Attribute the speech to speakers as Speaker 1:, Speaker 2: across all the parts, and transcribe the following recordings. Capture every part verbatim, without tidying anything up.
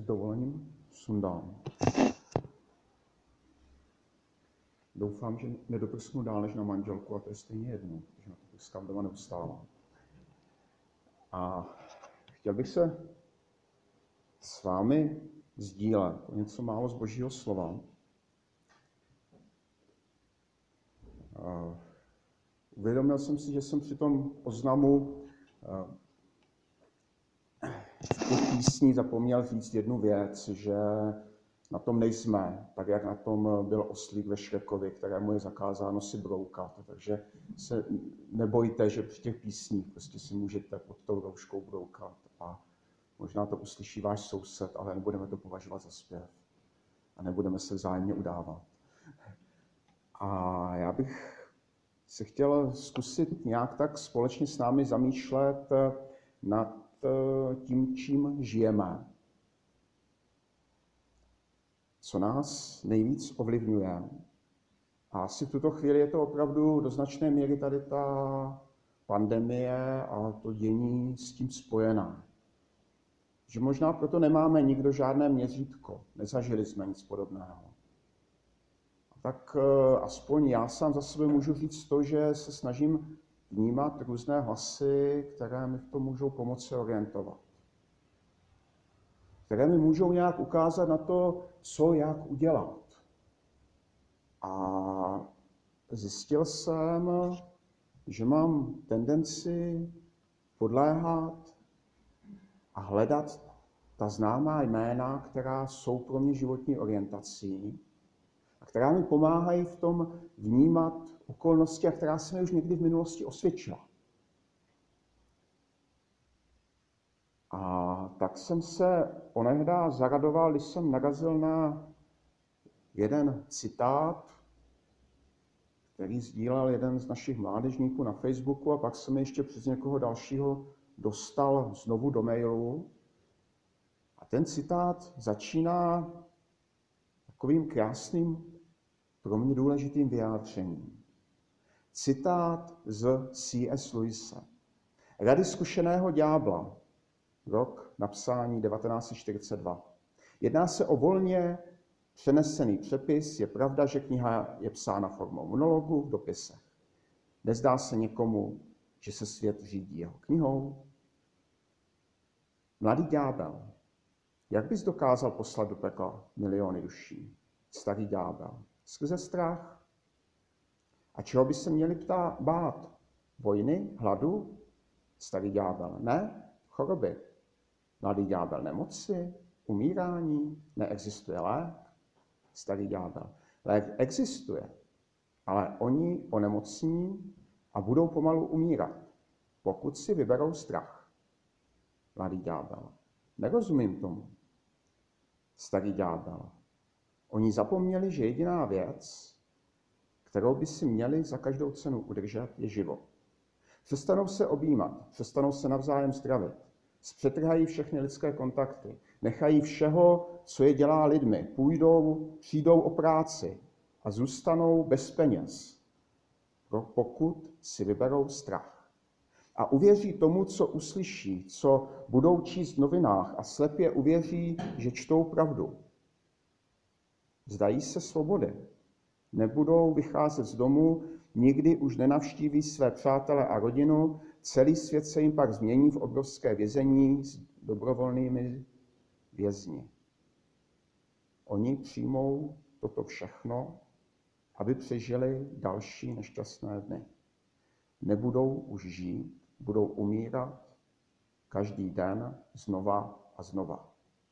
Speaker 1: dovolením sundám. Doufám, že nedoprsknu dál než na manželku, a to je stejně jedno, protože na to prskám doma neustávám. A chtěl bych se s vámi sdílet něco málo z Božího slova. A uvědomil jsem si, že jsem při tom oznamu v těch písní zapomněl říct jednu věc, že na tom nejsme, tak jak na tom byl oslík ve Šrekovi, kterému je zakázáno si broukat. Takže se nebojte, že při těch písních prostě si můžete pod tou rouškou broukat a možná to uslyší váš soused, ale nebudeme to považovat za zpěv a nebudeme se vzájemně udávat. A já bych se chtěl zkusit nějak tak společně s námi zamýšlet nad tím, čím žijeme. Co nás nejvíc ovlivňuje. A asi v tuto chvíli je to opravdu do značné míry tady ta pandemie a to dění s tím spojená. Že možná proto nemáme nikdo žádné měřítko, nezažili jsme nic podobného. Tak aspoň já sám za sebe můžu říct to, že se snažím vnímat různé hlasy, které mi v tom můžou pomoci orientovat. Které mi můžou nějak ukázat na to, co jak udělat. A zjistil jsem, že mám tendenci podléhat a hledat ta známá jména, která jsou pro mě životní orientací a která mi pomáhají v tom vnímat okolnosti, a která se mi už někdy v minulosti osvědčila. A tak jsem se onehdá zaradoval, když jsem narazil na jeden citát, který sdílel jeden z našich mládežníků na Facebooku, a pak jsem ještě přes někoho dalšího dostal znovu do mailu. A ten citát začíná takovým krásným, pro mě důležitým vyjádřením. Citát z C S Lewise. Rady zkušeného ďábla. Rok napsání devatenáct set čtyřicet dva. Jedná se o volně přenesený přepis. Je pravda, že kniha je psána formou monologu v dopisech. Nezdá se někomu, že se svět řídí jeho knihou? Mladý ďábel. Jak bys dokázal poslat do pekla miliony duší? Starý ďábel. Skrze strach. A čeho by se měli ptá, bát? Vojny? Hladu? Starý ďábel. Ne? Choroby. Mladý ďábel. Nemoci? Umírání? Neexistuje lék? Starý ďábel. Lék existuje, ale oni onemocní a budou pomalu umírat, pokud si vyberou strach. Mladý ďábel. Nerozumím tomu. Starý ďábel. Oni zapomněli, že jediná věc, kterou by si měli za každou cenu udržet, je život. Přestanou se objímat, přestanou se navzájem zdravit, zpřetrhají všechny lidské kontakty, nechají všeho, co je dělá lidmi, půjdou, přijdou o práci a zůstanou bez peněz, pokud si vyberou strach. A uvěří tomu, co uslyší, co budou číst v novinách, a slepě uvěří, že čtou pravdu. Zdají se svobody. Nebudou vycházet z domu, nikdy už nenavštíví své přátele a rodinu, celý svět se jim pak změní v obrovské vězení s dobrovolnými vězni. Oni přijmou toto všechno, aby přežili další nešťastné dny. Nebudou už žít, budou umírat každý den znova a znova.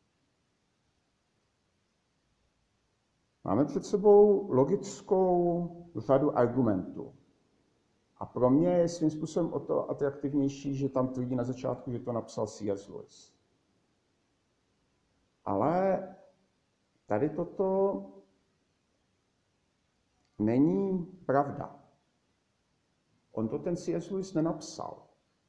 Speaker 1: Máme před sebou logickou řadu argumentů. A pro mě je svým způsobem o to atraktivnější, že tam tvrdí na začátku, že to napsal C S Lewis. Ale tady toto není pravda. On to ten C S Lewis nenapsal.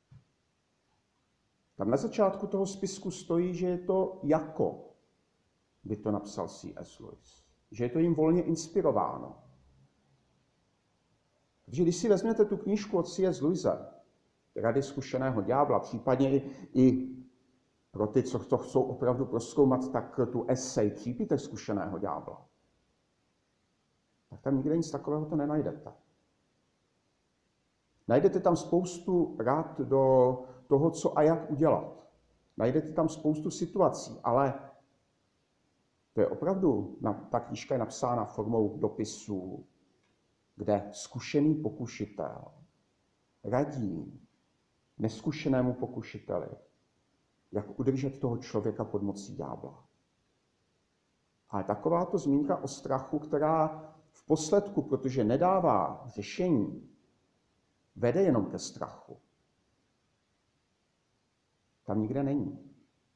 Speaker 1: Tam na začátku toho spisku stojí, že je to jako by to napsal C S Lewis. Že je to jim volně inspirováno. Takže když si vezmete tu knížku od C S Lewise, Rady zkušeného ďábla, případně i, i pro ty, co to chcou opravdu prozkoumat, tak tu esej Přípitek zkušeného ďábla, tak tam nikde nic takového to nenajdete. Najdete tam spoustu rad do toho, co a jak udělat. Najdete tam spoustu situací, ale to je opravdu, ta knížka je napsána formou dopisů, kde zkušený pokušitel radí neskušenému pokušiteli, jak udržet toho člověka pod mocí ďábla. Ale takováto zmínka o strachu, která v posledku, protože nedává řešení, vede jenom ke strachu, tam nikde není.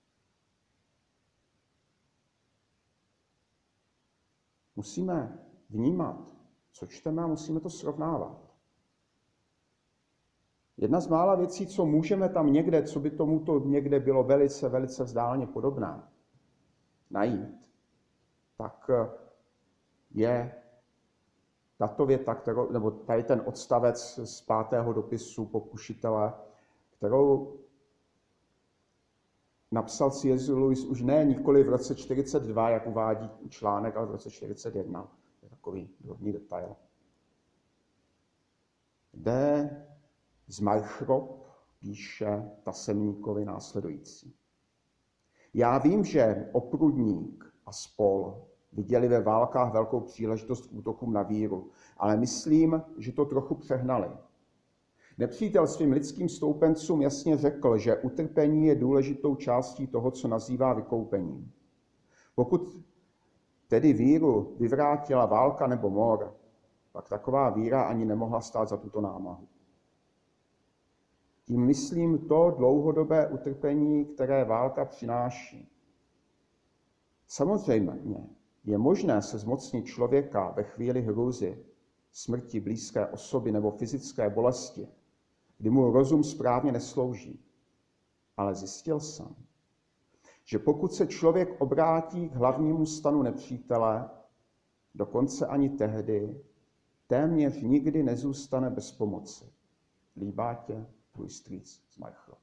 Speaker 1: Musíme vnímat, co čteme, a musíme to srovnávat. Jedna z mála věcí, co můžeme tam někde, co by tomuto někde bylo velice, velice vzdáleně podobné, najít, tak je tato věta, kterou, nebo tady ten odstavec z pátého dopisu pokušitele, kterou napsal C S Lewis už ne nikoli v roce čtyřicet dva, jak uvádí článek, ale v roce čtyřicet jedna. To je takový drobný detail. Kde Zmarchrop píše Tasemníkovi následující. Já vím, že Oprudník a spol viděli ve válkách velkou příležitost k útokům na víru, ale myslím, že to trochu přehnali. Nepřítel svým lidským stoupencům jasně řekl, že utrpení je důležitou částí toho, co nazývá vykoupením. Pokud tedy víru vyvrátila válka nebo mor, pak taková víra ani nemohla stát za tuto námahu. Tím myslím to dlouhodobé utrpení, které válka přináší. Samozřejmě je možné se zmocnit člověka ve chvíli hrůzy, smrti blízké osoby nebo fyzické bolesti, kdy mu rozum správně neslouží. Ale zjistil jsem, že pokud se člověk obrátí k hlavnímu stanu nepřítele, dokonce ani tehdy, téměř nikdy nezůstane bez pomoci. Líbá tě tvůj strýc Zmarchrop.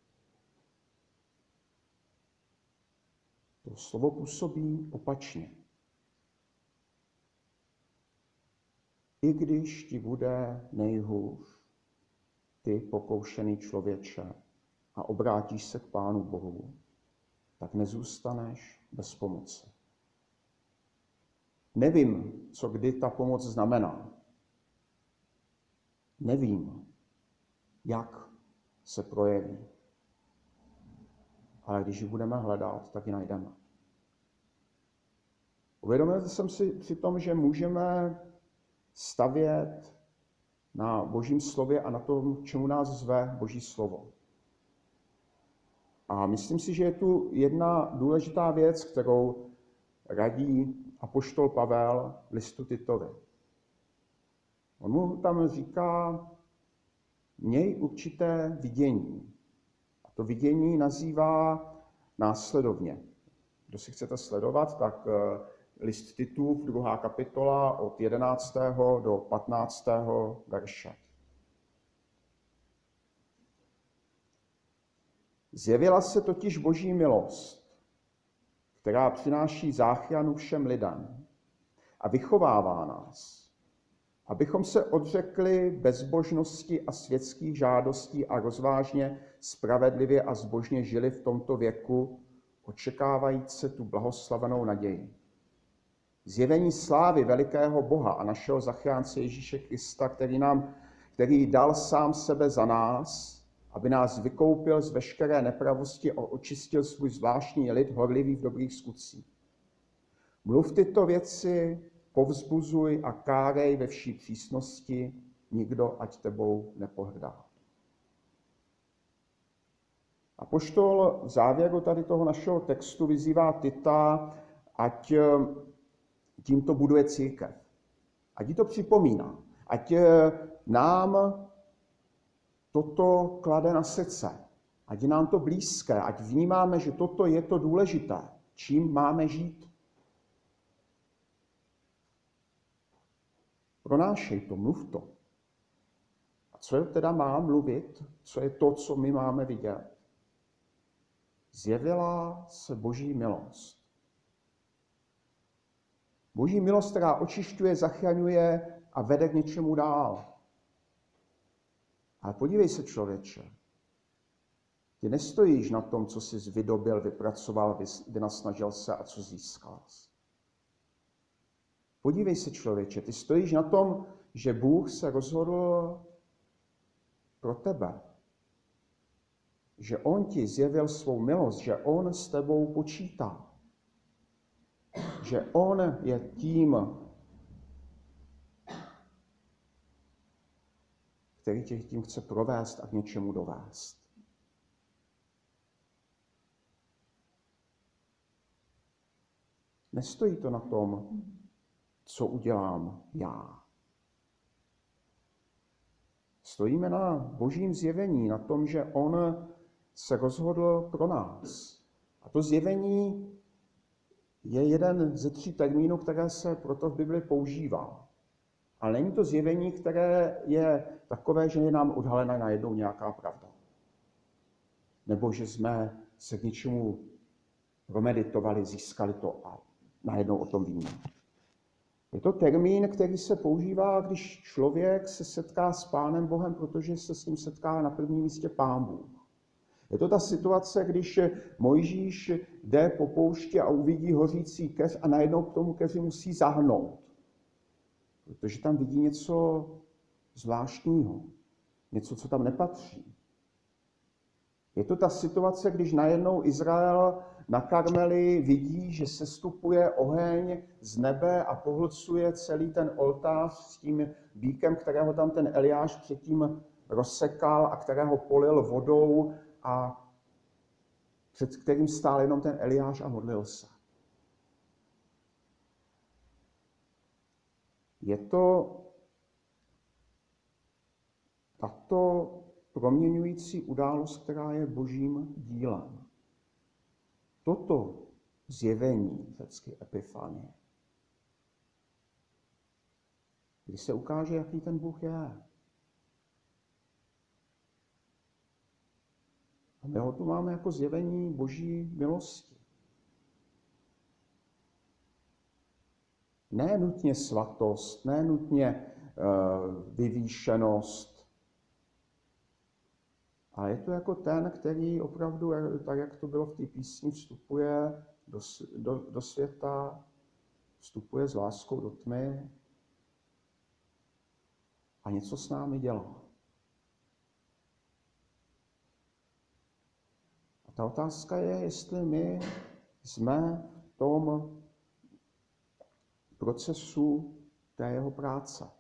Speaker 1: To slovo působí opačně. I když ti bude nejhůř, ty pokoušený člověče, a obrátíš se k Pánu Bohu, tak nezůstaneš bez pomoci. Nevím, co kdy ta pomoc znamená. Nevím, jak se projeví. Ale když ji budeme hledat, tak ji najdeme. Uvědomil jsem si při tom, že můžeme stavět na Božím slově a na tom, čemu nás zve Boží slovo. A myslím si, že je tu jedna důležitá věc, kterou radí apoštol Pavel v listu Titovi. On mu tam říká, měj určité vidění. A to vidění nazývá následovně. Kdo si chcete sledovat, tak list Titův, druhá kapitola, od jedenáctého do patnáctého verše. Zjevila se totiž Boží milost, která přináší záchranu všem lidem a vychovává nás, abychom se odřekli bezbožnosti a světských žádostí a rozvážně, spravedlivě a zbožně žili v tomto věku, očekávajíce tu blahoslavenou naději. Zjevení slávy velikého Boha a našeho zachránce Ježíše Krista, který nám, který dal sám sebe za nás, aby nás vykoupil z veškeré nepravosti a očistil svůj zvláštní lid horlivý v dobrých skutcích. Mluv tyto věci, povzbuzuj a kárej ve vší přísnosti, nikdo ať tebou nepohrdá. Apoštol v závěru tady toho našeho textu vyzývá Tita, ať tímto buduje církev. Ať jí to připomíná. Ať nám toto klade na srdce. Ať je nám to blízké. Ať vnímáme, že toto je to důležité. Čím máme žít. Pronášej to, mluv to. A co teda má mluvit? Co je to, co my máme vidět? zjevila se Boží milost. Boží milost, která očišťuje, zachraňuje a vede k něčemu dál. Ale podívej se, člověče, ty nestojíš na tom, co jsi vydobil, vypracoval, vynasnažil se a co získal. Podívej se, člověče, ty stojíš na tom, že Bůh se rozhodl pro tebe. Že on ti zjevil svou milost, že on s tebou počítá. Že on je tím, který tě tím chce provést a k něčemu dovést. Nestojí to na tom, co udělám já. Stojíme na Božím zjevení, na tom, že on se rozhodl pro nás. A to zjevení je jeden ze tří termínů, které se proto v Bibli používá. Ale není to zjevení, které je takové, že je nám odhalena najednou nějaká pravda. Nebo že jsme se k něčemu promeditovali, získali to a najednou o tom víme. Je to termín, který se používá, když člověk se setká s Pánem Bohem, protože se s ním setká na prvním místě Pán Bůh. Je to ta situace, když Mojžíš jde po poušti a uvidí hořící keř a najednou k tomu keři musí zahnout. Protože tam vidí něco zvláštního, něco, co tam nepatří. Je to ta situace, když najednou Izrael na Karmeli vidí, že sestupuje oheň z nebe a pohlcuje celý ten oltář s tím býkem, kterého tam ten Eliáš předtím rozsekal a kterého polil vodou a před kterým stál jenom ten Eliáš a modlil se. Je to tato proměňující událost, která je Božím dílem. Toto zjevení, řecky epifanie, kdy se ukáže, jaký ten Bůh je. A my ho tu máme jako zjevení Boží milosti. Ne nutně svatost, ne nutně uh, vyvýšenost, ale je to jako ten, který opravdu, tak jak to bylo v té písni, vstupuje do, do, do světa, vstupuje s láskou do tmy a něco s námi dělá. A ta otázka je, jestli my jsme v tom procesu té jeho práce.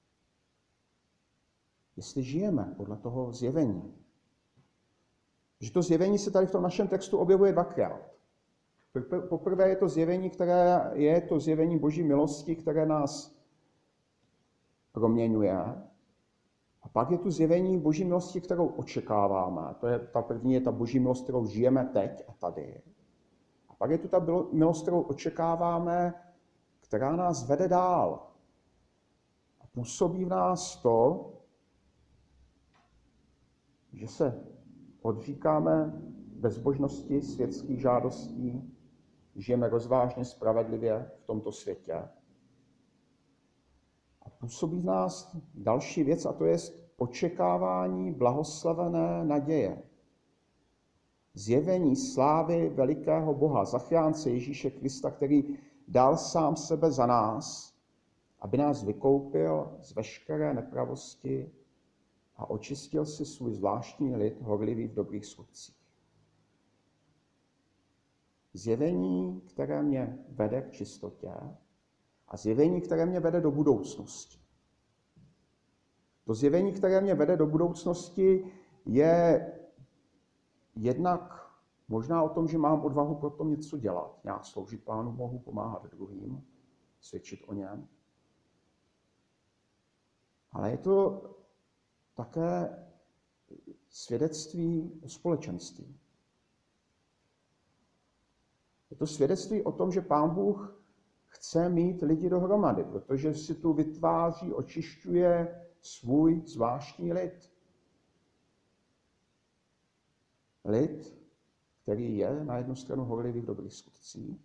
Speaker 1: Jestli žijeme podle toho zjevení. Že to zjevení se tady v tom našem textu objevuje dvakrát. Poprvé je to zjevení, které je to zjevení Boží milosti, které nás proměňuje. A pak je tu zjevení Boží milosti, kterou očekáváme. To je, ta první je ta Boží milost, kterou žijeme teď a tady. A pak je tu ta milost, kterou očekáváme, která nás vede dál. A působí v nás to, že se odříkáme bezbožnosti, světských žádostí, žijeme rozvážně, spravedlivě v tomto světě. A působí v nás další věc, a to je očekávání blahoslavené naděje. Zjevení slávy velikého Boha, zachránce Ježíše Krista, který dal sám sebe za nás, aby nás vykoupil z veškeré nepravosti a očistil si svůj zvláštní lid, horlivý v dobrých skutcích. Zjevení, které mě vede k čistotě a zjevení, které mě vede do budoucnosti. To zjevení, které mě vede do budoucnosti, je jednak možná o tom, že mám odvahu pro to něco dělat. Nějak sloužit Pánu Bohu, pomáhat druhým, svědčit o něm. Ale je to také svědectví o společenství. Je to svědectví o tom, že Pán Bůh chce mít lidi dohromady, protože si tu vytváří, očišťuje svůj zvláštní lid. Lid, který je na jednu stranu horlivý v dobrých skutcích,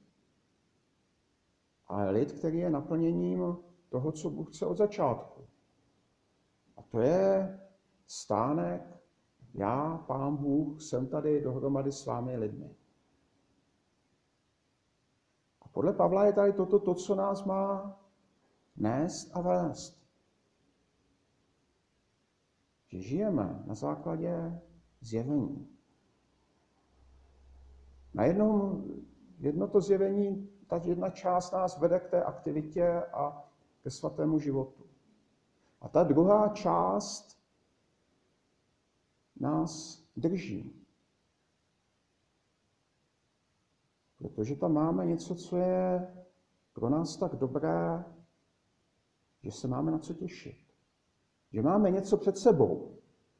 Speaker 1: ale lid, který je naplněním toho, co Bůh chce od začátku. A to je stánek, já, Pán Bůh, jsem tady dohromady s vámi lidmi. A podle Pavla je tady toto to, co nás má nést a vést. Že žijeme na základě zjevení. Na jednom, jedno to zjevení, ta jedna část nás vede k té aktivitě a ke svatému životu. A ta druhá část nás drží. Protože tam máme něco, co je pro nás tak dobré, že se máme na co těšit. Že máme něco před sebou.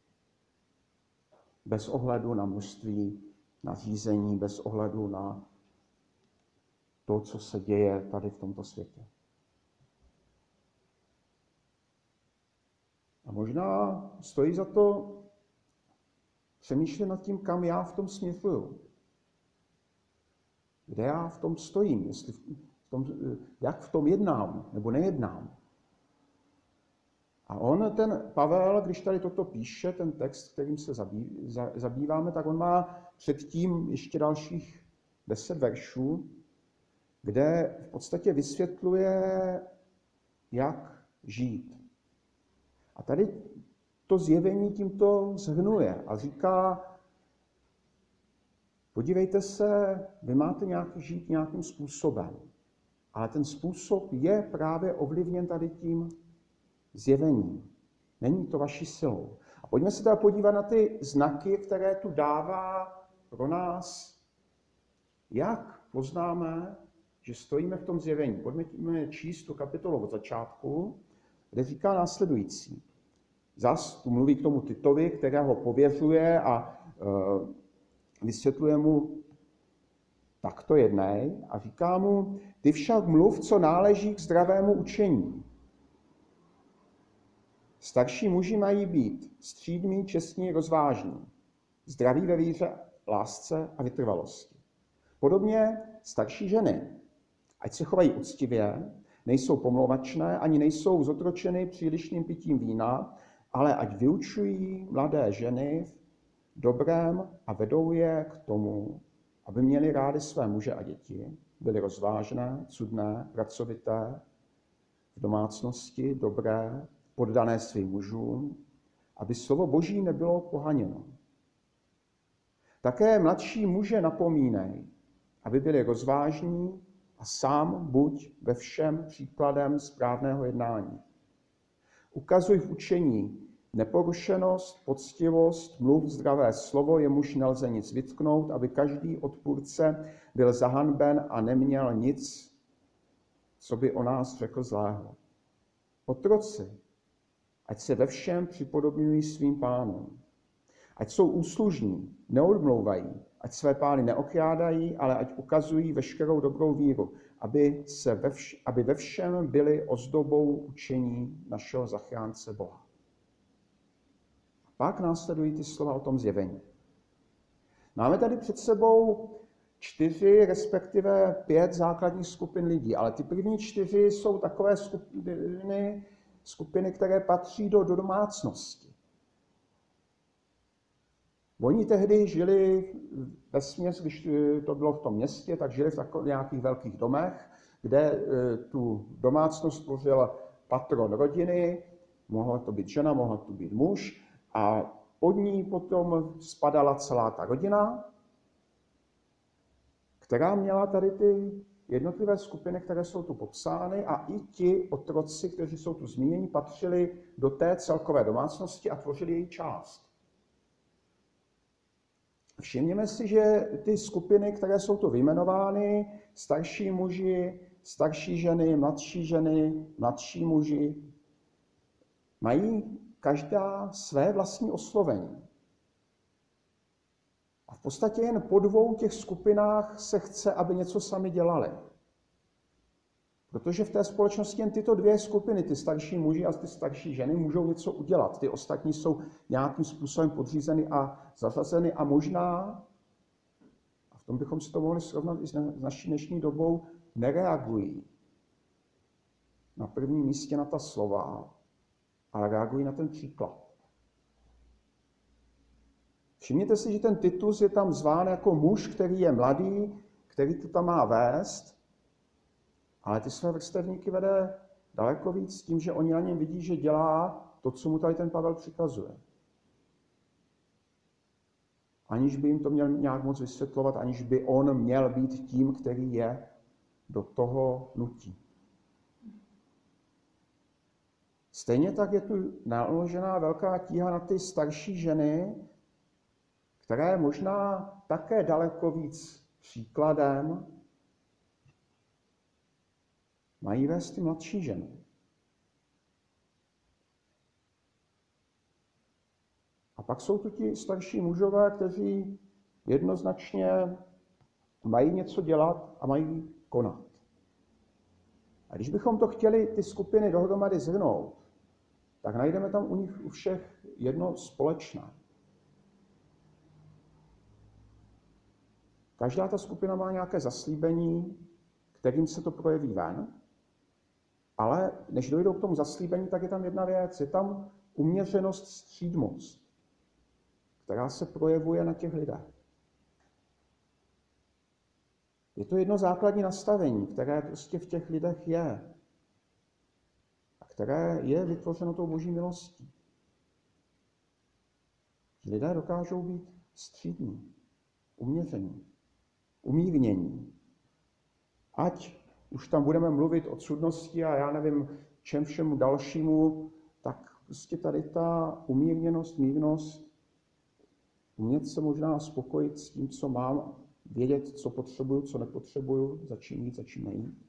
Speaker 1: Bez ohledu na množství nařízení, bez ohledu na to, co se děje tady v tomto světě. A možná stojí za to přemýšlet nad tím, kam já v tom směřuju. Kde já v tom stojím, jestli v tom, jak v tom jednám nebo nejednám. A on, ten Pavel, když tady toto píše, ten text, kterým se zabýváme, tak on má předtím ještě dalších deset veršů, kde v podstatě vysvětluje, jak žít. A tady to zjevení tímto shrnuje a říká, podívejte se, vy máte nějaký žít nějakým způsobem, ale ten způsob je právě ovlivněn tady tím zjevením. Není to vaší silou. A pojďme se teda podívat na ty znaky, které tu dává pro nás, jak poznáme, že stojíme v tom zjevení. Pojďme číst tu kapitolu od začátku, kde říká následující. Zas tu mluví k tomu Titovi, kterého pověřuje a uh, vysvětluje mu, tak to jednej, a říká mu, ty však mluv, co náleží k zdravému učení. Starší muži mají být střídmí, čestní, rozvážní, zdraví ve víře, lásce a vytrvalosti. Podobně starší ženy, ať se chovají uctivě, nejsou pomlouvačné, ani nejsou zotročeny přílišným pitím vína, ale ať vyučují mladé ženy v dobrém a vedou je k tomu, aby měli rádi své muže a děti, byly rozvážné, cudné, pracovité, v domácnosti, dobré, poddané svým mužům, aby slovo Boží nebylo pohaněno. Také mladší muže napomínej, aby byli rozvážní a sám buď ve všem příkladem správného jednání. Ukazuj v učení neporušenost, poctivost, mluv zdravé slovo, jemuž nelze nic vytknout, aby každý odpůrce byl zahanben a neměl nic, co by o nás řekl zlého. Otroci, ať se ve všem připodobňují svým pánům. Ať jsou úslužní, neodmlouvají, ať své pány neokrádají, ale ať ukazují veškerou dobrou víru, aby, se ve, vš- aby ve všem byli ozdobou učení našeho zachránce Boha. A pak následují ty slova o tom zjevení. Máme tady před sebou čtyři, respektive pět základních skupin lidí, ale ty první čtyři jsou takové skupiny, skupiny, které patří do, do domácnosti. Oni tehdy žili vesměs, když to bylo v tom městě, tak žili v takových nějakých velkých domech, kde tu domácnost tvořil patron rodiny, mohla to být žena, mohla to být muž, a pod ní potom spadala celá ta rodina, která měla tady ty jednotlivé skupiny, které jsou tu popsány, a i ti otroci, kteří jsou tu zmíněni, patřili do té celkové domácnosti a tvořili její část. Všimněme si, že ty skupiny, které jsou tu vyjmenovány, starší muži, starší ženy, mladší ženy, mladší muži, mají každá své vlastní oslovení. A v podstatě jen po dvou těch skupinách se chce, aby něco sami dělali. Protože v té společnosti jen tyto dvě skupiny, ty starší muži a ty starší ženy, můžou něco udělat. Ty ostatní jsou nějakým způsobem podřízeny a zařazeny a možná tom bychom si to mohli srovnat i s naší dnešní dobou, nereagují na prvním místě na ta slova, ale reagují na ten příklad. Všimněte si, že ten Titus je tam zván jako muž, který je mladý, který to tam má vést, ale ty své vrstevníky vede daleko víc tím, že oni na něm vidí, že dělá to, co mu tady ten Pavel přikazuje. Aniž by jim to měl nějak moc vysvětlovat, aniž by on měl být tím, který je do toho nutí. Stejně tak je tu naložená velká tíha na ty starší ženy, které možná také daleko víc příkladem mají vést ty mladší ženy. A pak jsou tu ti starší mužové, kteří jednoznačně mají něco dělat a mají konat. A když bychom to chtěli ty skupiny dohromady zhrnout, tak najdeme tam u nich u všech jedno společné. Každá ta skupina má nějaké zaslíbení, kterým se to projeví ven, ale než dojdou k tomu zaslíbení, tak je tam jedna věc. Je tam uměřenost, střídmost, která se projevuje na těch lidech. Je to jedno základní nastavení, které prostě v těch lidech je a které je vytvořeno tou boží milostí. Lidé dokážou být střídní, uměření, umírnění. Ať už tam budeme mluvit o cudnosti a já nevím čem všemu dalšímu, tak prostě tady ta umírněnost, mírnost, umět se možná spokojit s tím, co mám, vědět, co potřebuju, co nepotřebuju, za čím jít, za čím nejít.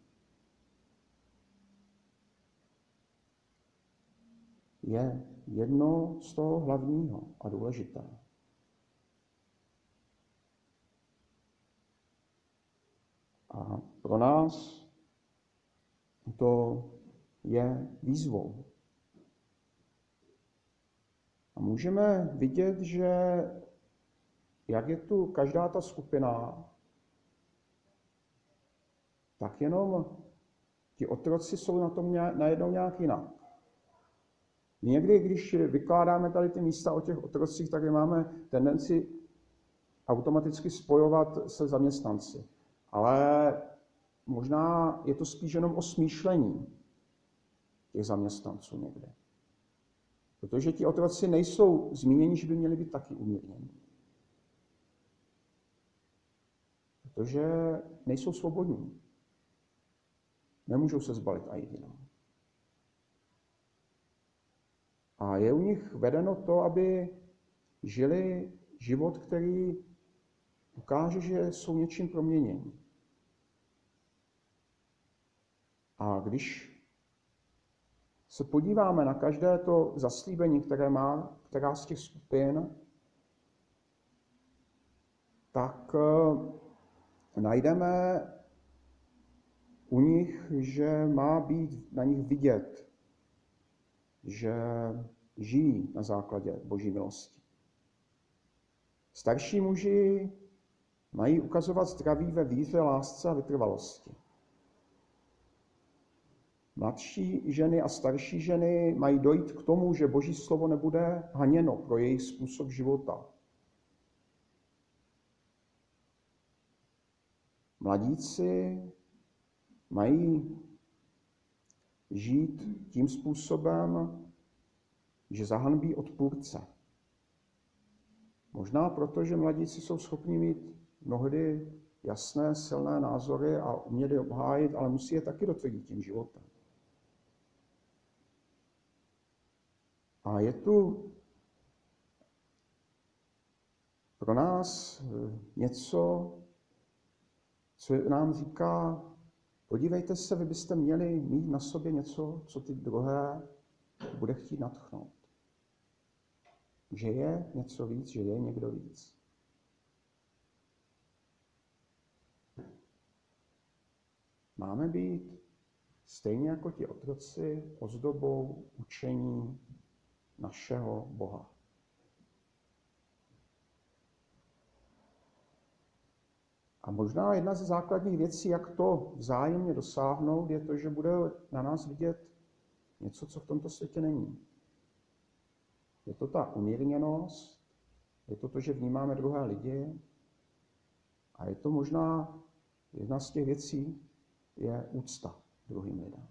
Speaker 1: Je jedno z toho hlavního a důležitého. A pro nás to je výzvou. A můžeme vidět, že jak je tu každá ta skupina, tak jenom ti otroci jsou na tom najednou nějak jinak. Někdy, když vykládáme tady ty místa o těch otrocích, tak je máme tendenci automaticky spojovat se zaměstnanci. Ale možná je to spíš jenom o smýšlení těch zaměstnanců někde. Protože ti otroci nejsou zmíněni, že by měli být taky umírněni. Protože nejsou svobodní. Nemůžou se zbalit a jít jinam. A je u nich vedeno to, aby žili život, který ukáže, že jsou něčím proměněni. A když se podíváme na každé to zaslíbení, které má která z těch skupin, tak najdeme u nich, že má být na nich vidět, že žijí na základě boží milosti. Starší muži mají ukazovat zdraví ve víře, lásce a vytrvalosti. Mladší ženy a starší ženy mají dojít k tomu, že boží slovo nebude haněno pro jejich způsob života. Mladíci mají žít tím způsobem, že zahanbí odpůrce. Možná proto, že mladíci jsou schopni mít mnohdy jasné, silné názory a umět je obhájit, ale musí je taky dotvrdit tím životem. A je tu pro nás něco, co nám říká, podívejte se, vy byste měli mít na sobě něco, co ty druhé bude chtít nadchnout. Že je něco víc, že je někdo víc. Máme být stejně jako ti otroci ozdobou učení našeho Boha. A možná jedna ze základních věcí, jak to vzájemně dosáhnout, je to, že bude na nás vidět něco, co v tomto světě není. Je to ta umírněnost, je to to, že vnímáme druhé lidi a je to možná jedna z těch věcí, je úcta druhým lidem.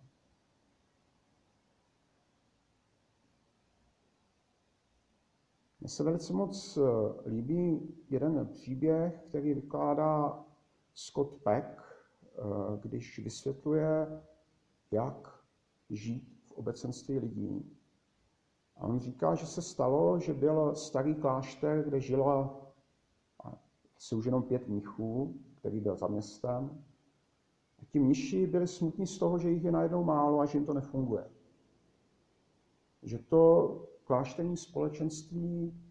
Speaker 1: Mně se velice moc líbí jeden příběh, který vykládá Scott Peck, když vysvětluje, jak žít v obecenství lidí. A on říká, že se stalo, že byl starý klášter, kde žilo asi už jenom pět mnichů, který byl za městem. A ti mniši byli smutní z toho, že jich je najednou málo a že jim to nefunguje. Že to klášterní společenství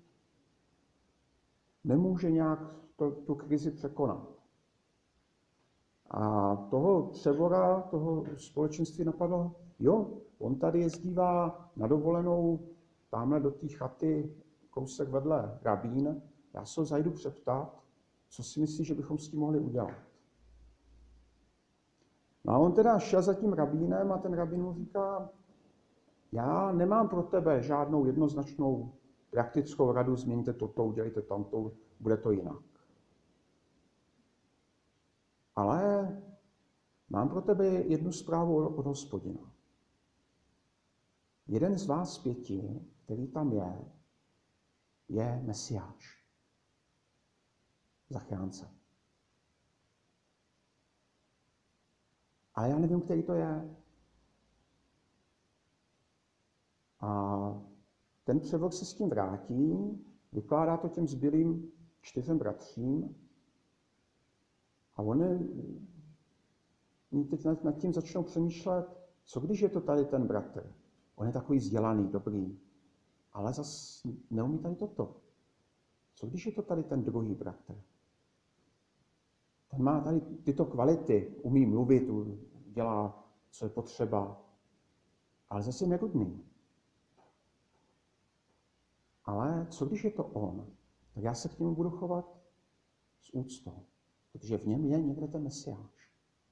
Speaker 1: nemůže nějak to, tu krizi překonat. A toho převora, toho společenství napadlo, jo, on tady jezdívá na dovolenou tamhle do té chaty kousek vedle rabín, já se ho zajdu přeptat, co si myslí, že bychom s tím mohli udělat. No a on teda šel za tím rabínem a ten rabín mu říká, já nemám pro tebe žádnou jednoznačnou praktickou radu, změňte toto, udělejte tamto, bude to jinak. Ale mám pro tebe jednu zprávu od Hospodina. Jeden z vás pěti, který tam je, je Mesiáš, zachránce. Ale já nevím, který to je. A ten převod se s tím vrátí, vykládá to těm zbylým čtyřem bratřím a oni teď nad tím začnou přemýšlet, co když je to tady ten bratr. On je takový vzdělaný, dobrý, ale zas neumí tady toto. Co když je to tady ten druhý bratr? Ten má tady tyto kvality, umí mluvit, dělá, co je potřeba, ale zase nerudný. Ale co když je to on? Tak já se k němu budu chovat s úctou, protože v něm je někde ten Mesiáš.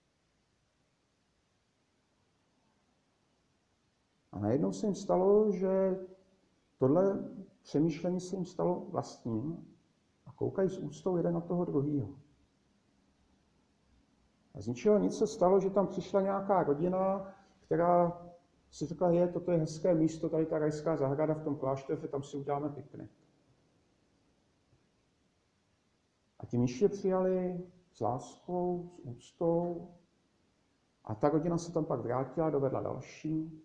Speaker 1: A najednou se jim stalo, že tohle přemýšlení se jim stalo vlastním a koukají s úctou jeden na toho druhýho. A z ničeho nic se stalo, že tam přišla nějaká rodina, která si řekla, je, toto je hezké místo, tady ta rajská zahrada v tom klášteře, tam si uděláme piknik. A ti mniši je přijali s láskou, s úctou a ta rodina se tam pak vrátila, dovedla další.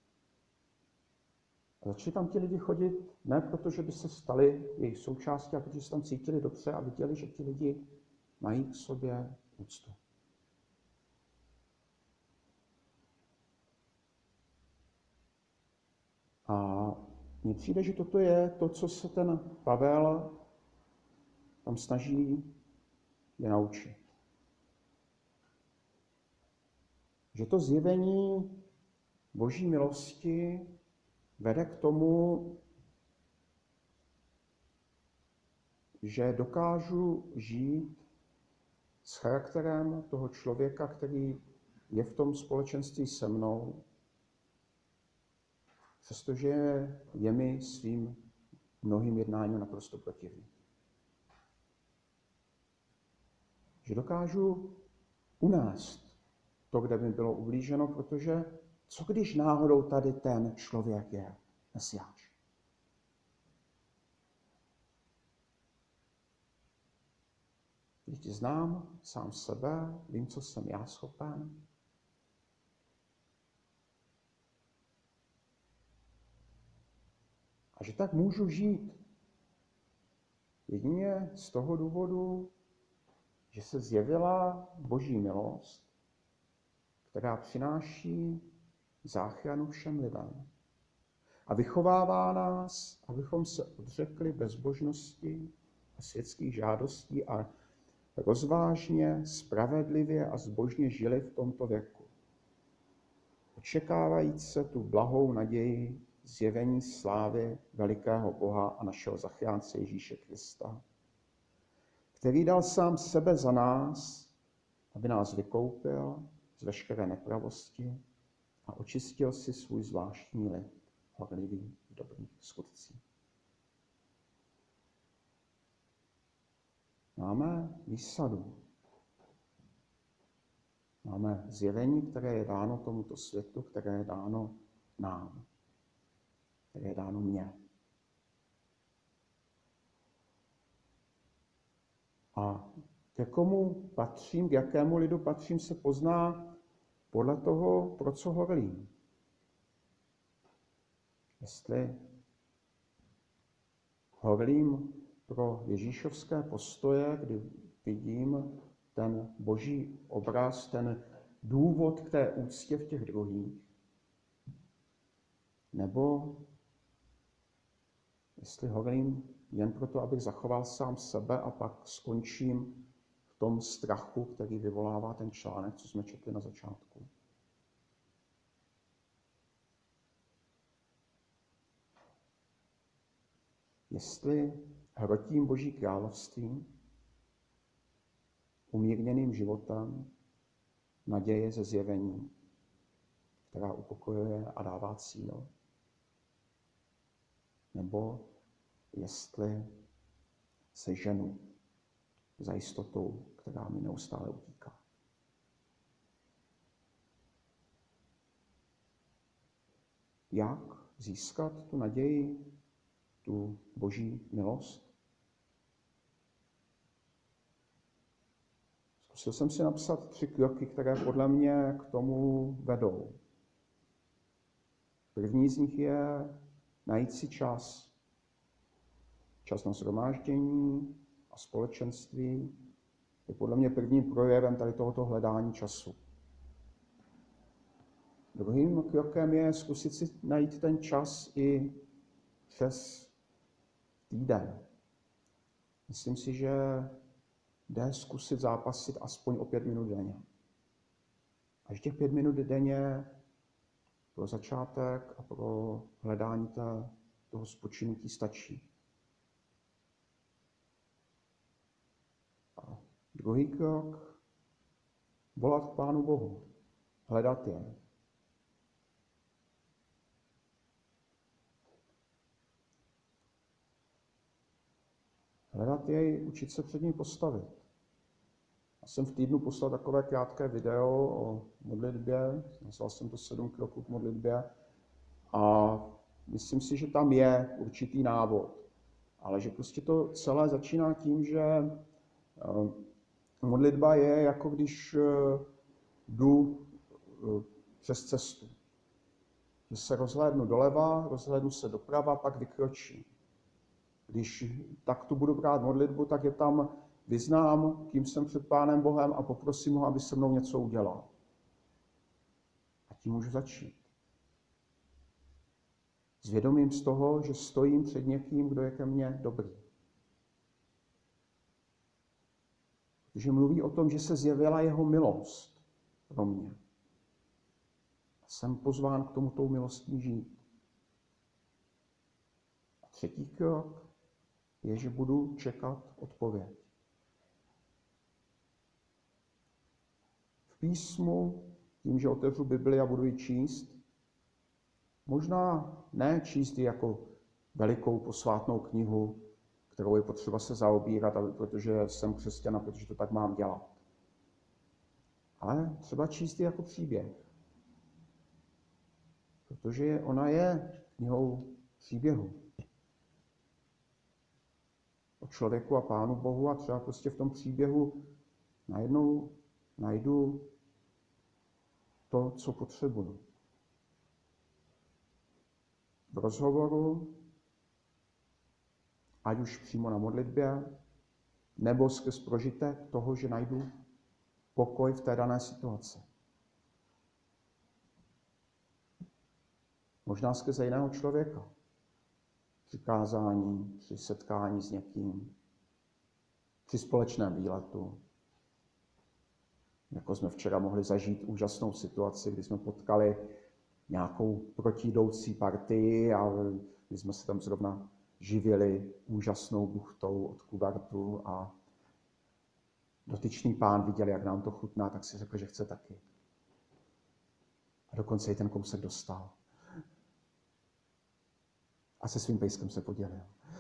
Speaker 1: A začali tam ti lidi chodit, ne proto, že by se stali jejich součástí, ale protože se tam cítili dobře a viděli, že ti lidi mají k sobě úctu. A mně přijde, že toto je to, co se ten Pavel tam snaží je naučit. Že to zjevení Boží milosti vede k tomu, že dokážu žít s charakterem toho člověka, který je v tom společenství se mnou, přestože je mi svým mnohým jednáním naprosto protivný. Že dokážu unést to, kde mi bylo ublíženo, protože co když náhodou tady ten člověk je Mesiáš? Když znám sám sebe, vím, co jsem já schopen, a že tak můžu žít jedině z toho důvodu, že se zjevila Boží milost, která přináší záchranu všem lidem a vychovává nás, abychom se odřekli bezbožnosti a světských žádostí a rozvážně, spravedlivě a zbožně žili v tomto věku. Očekávajíc se tu blahou naději zjevení slávy velikého Boha a našeho zachránce Ježíše Krista, který dal sám sebe za nás, aby nás vykoupil z veškeré nepravosti a očistil si svůj zvláštní lid, horlivý v dobrých skutcích. Máme výsadu. Máme zjevení, které je dáno tomuto světu, které je dáno nám, které je dáno mně. A ke komu patřím, k jakému lidu patřím, se pozná podle toho, pro co horlím. Jestli horlím pro ježíšovské postoje, kdy vidím ten boží obraz, ten důvod k té úctě v těch druhých, nebo jestli horlím jen proto, abych zachoval sám sebe a pak skončím v tom strachu, který vyvolává ten článek, co jsme četli na začátku. Jestli hrotím Boží království umírněným životem naděje ze zjevení, která upokojuje a dává cíl, nebo jestli se ženu za jistotou, která mi neustále utíká. Jak získat tu naději, tu boží milost? Zkusil jsem si napsat tři kroky, které podle mě k tomu vedou. První z nich je najít si čas. Čas na shromáždění a společenství je podle mě prvním projevem tady tohoto hledání času. Druhým krokem je zkusit si najít ten čas i přes týden. Myslím si, že jde zkusit zápasit aspoň o pět minut denně. Až těch pět minut denně pro začátek a pro hledání té, toho spočinutí stačí. A druhý krok, volat k Pánu Bohu, hledat je. Hledat jej, učit se před ním postavit. Já jsem v týdnu poslal takové krátké video o modlitbě, nazval jsem to sedm kroků k modlitbě a myslím si, že tam je určitý návod, ale že prostě to celé začíná tím, že modlitba je jako když jdu přes cestu. Že se rozhlédnu doleva, rozhlédnu se doprava, pak vykročím. Když tak tu budu brát modlitbu, tak je tam vyznám, kým jsem před Pánem Bohem a poprosím ho, aby se mnou něco udělal. A tím můžu začít. S vědomím z toho, že stojím před někým, kdo je ke mně dobrý. Protože mluví o tom, že se zjevila jeho milost pro mě. A jsem pozván k tomu tou milostí žít. A třetí krok je, že budu čekat odpověď. V písmu, tím, že otevřu Bibli a budu ji číst, možná ne číst ji jako velikou posvátnou knihu, kterou je potřeba se zaobírat, protože jsem křesťan a protože to tak mám dělat. Ale třeba číst ji jako příběh. Protože ona je knihou příběhu. O člověku a Pánu Bohu a třeba prostě v tom příběhu najednou najdu to, co potřebuju. V rozhovoru, ať už přímo na modlitbě, nebo skrz prožitek toho, že najdu pokoj v té dané situaci. Možná skrze jiného člověka. Při kázání, při setkání s někým, při společném výletu. Jako jsme včera mohli zažít úžasnou situaci, kdy jsme potkali nějakou protijdoucí partii a my jsme se tam zrovna živili úžasnou buchtou od kuvartu a dotyčný pán viděl, jak nám to chutná, tak si řekl, že chce taky. A dokonce i ten kousek dostal. A se svým pejskem se podělil.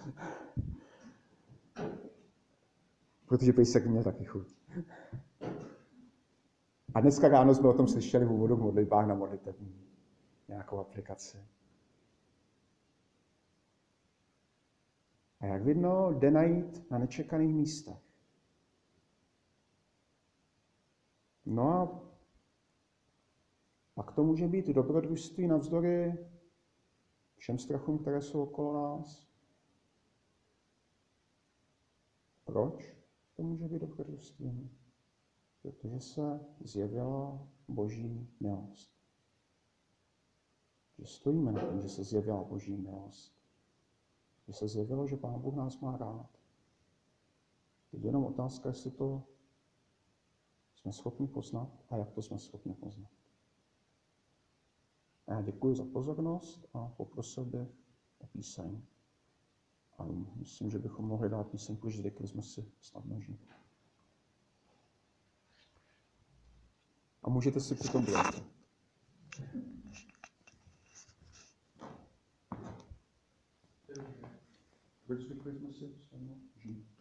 Speaker 1: Protože pejsek měl taky chuť. A dneska ráno jsme o tom slyšeli v úvodu v modlitbách na modlitební. Nějakou aplikaci. A jak vidno, jde najít na nečekaných místech. No a pak to může být dobrodružství navzdory všem strachům, které jsou okolo nás. Proč to může být dobrodružství? Protože se zjevila Boží milost. Že stojíme na tom, že se zjevila Boží milost. Že se zjevilo, že Pán Bůh nás má rád. Teď jenom otázka, jestli to jsme schopni poznat a jak to jsme schopni poznat. A já děkuji za pozornost a poprosil bych o píseň. A myslím, že bychom mohli dát písenku, že zvykli jsme si snadno žít. A můžete si přitom blízkat. Proč zvykli jsme si snadno žít?